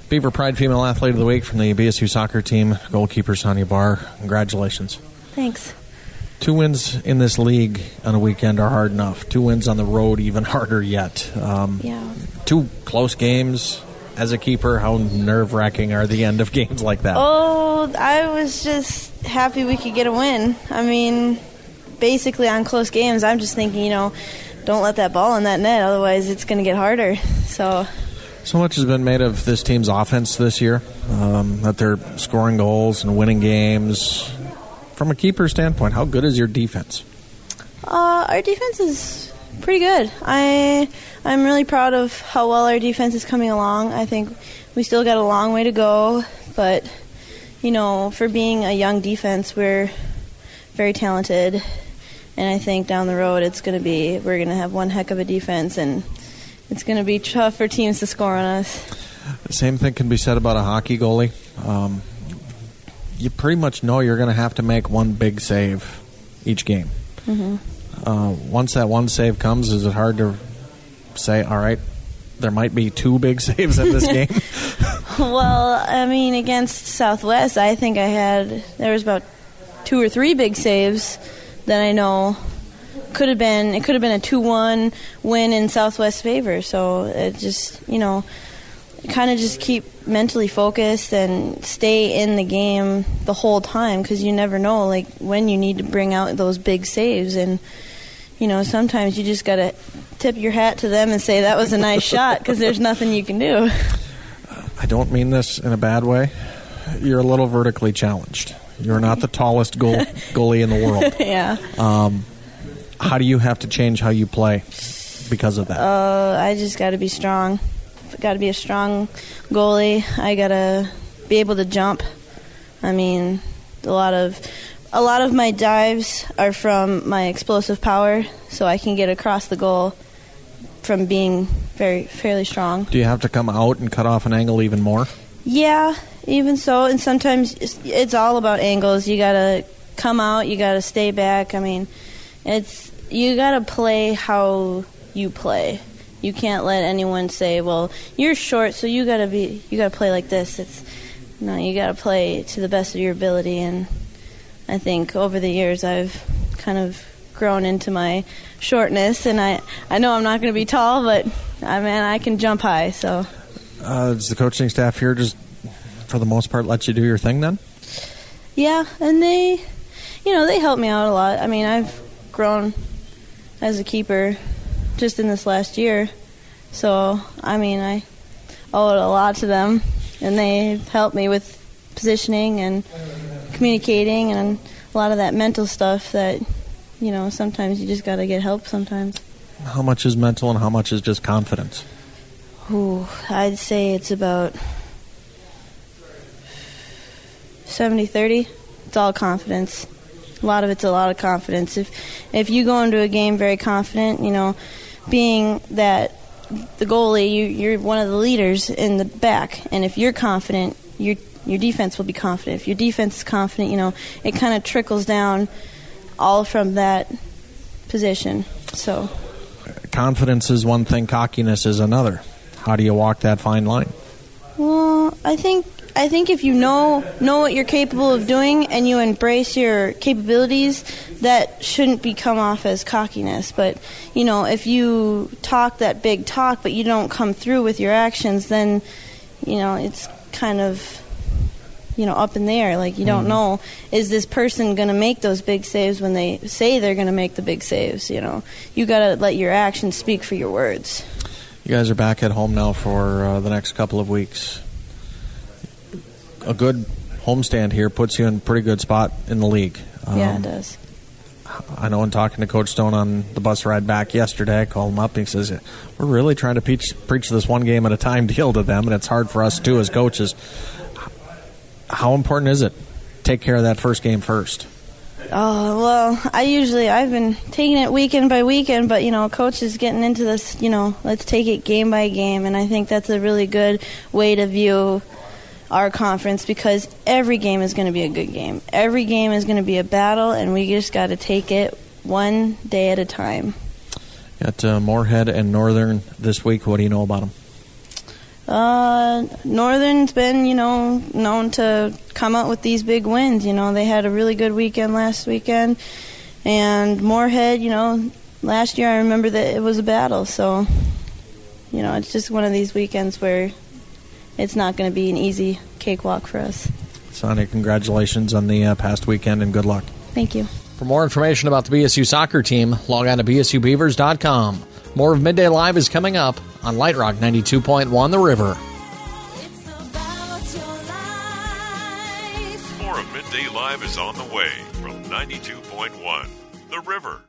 Beaver Pride Female Athlete of the Week from the BSU soccer team, goalkeeper Sonia Barr. Congratulations. Thanks. 2 wins in this league on a weekend are hard enough. 2 wins on the road, even harder yet. 2 close games. As a keeper, how nerve-wracking are the end of games like that? Oh, I was just happy we could get a win. I mean, basically on close games, I'm just thinking, don't let that ball in that net, otherwise it's going to get harder. So much has been made of this team's offense this year, that they're scoring goals and winning games. From a keeper standpoint, how good is your defense? Our defense is pretty good. I'm really proud of how well our defense is coming along. I think we still got a long way to go, but, for being a young defense, we're very talented. And I think down the road we're going to have one heck of a defense, and it's going to be tough for teams to score on us. The same thing can be said about a hockey goalie. You pretty much know you're going to have to make one big save each game. Mm-hmm. Once that one save comes, is it hard to say, all right, there might be 2 big saves in this game? Well, I mean, against Southwest, I think there was about 2 or 3 big saves that I know it could have been a 2-1 win in Southwest's favor. So it just, kind of just keep mentally focused and stay in the game the whole time, because you never know, when you need to bring out those big saves. And, sometimes you just got to tip your hat to them and say that was a nice shot, because there's nothing you can do. I don't mean this in a bad way. You're a little vertically challenged. You're not the tallest goalie in the world. Yeah. How do you have to change how you play because of that? I just got to be strong. Got to be a strong goalie. I got to be able to jump. I mean, a lot of my dives are from my explosive power, so I can get across the goal from being fairly strong. Do you have to come out and cut off an angle even more? Yeah, even so. And sometimes it's all about angles. You got to come out. You got to stay back. I mean, you got to play how you play. You can't let anyone say, well, you're short, so you got to play like this. You got to play to the best of your ability. And I think over the years I've kind of grown into my shortness, and I know I'm not going to be tall, but I can jump high. So does the coaching staff here just, for the most part, let you do your thing then? Yeah, and they help me out a lot. I mean, I've grown as a keeper just in this last year. So, I mean, I owe it a lot to them, and they've helped me with positioning and communicating and a lot of that mental stuff that, sometimes you just got to get help sometimes. How much is mental and how much is just confidence? I'd say it's about 70-30. It's all confidence. A lot of it's a lot of confidence. If you go into a game very confident, being that the goalie, you're one of the leaders in the back, and if you're confident, your defense will be confident. If your defense is confident, it kind of trickles down all from that position. So, confidence is one thing, cockiness is another. How do you walk that fine line? Well, I think if you know what you're capable of doing and you embrace your capabilities, that shouldn't come off as cockiness. But, if you talk that big talk but you don't come through with your actions, then, it's kind of, up in the air. Like, you don't know, is this person going to make those big saves when they say they're going to make the big saves, You got to let your actions speak for your words. You guys are back at home now for the next couple of weeks. A good homestand here puts you in a pretty good spot in the league. Yeah, it does. I know in talking to Coach Stone on the bus ride back yesterday, I called him up and he says, we're really trying to preach this one game at a time deal to them, and it's hard for us too as coaches. How important is it? Take care of that first game first. Oh, well, I've been taking it weekend by weekend, but, Coach is getting into this, let's take it game by game, and I think that's a really good way to view our conference, because every game is going to be a good game. Every game is going to be a battle, and we just got to take it one day at a time. At Moorhead and Northern this week, what do you know about them? Northern's been, known to come out with these big wins. They had a really good weekend last weekend. And Moorhead, last year I remember that it was a battle. So, it's just one of these weekends where it's not going to be an easy cakewalk for us. Sonia, congratulations on the past weekend and good luck. Thank you. For more information about the BSU soccer team, log on to bsubeavers.com. More of Midday Live is coming up on Light Rock 92.1 The River. More of Midday Live is on the way from 92.1 The River.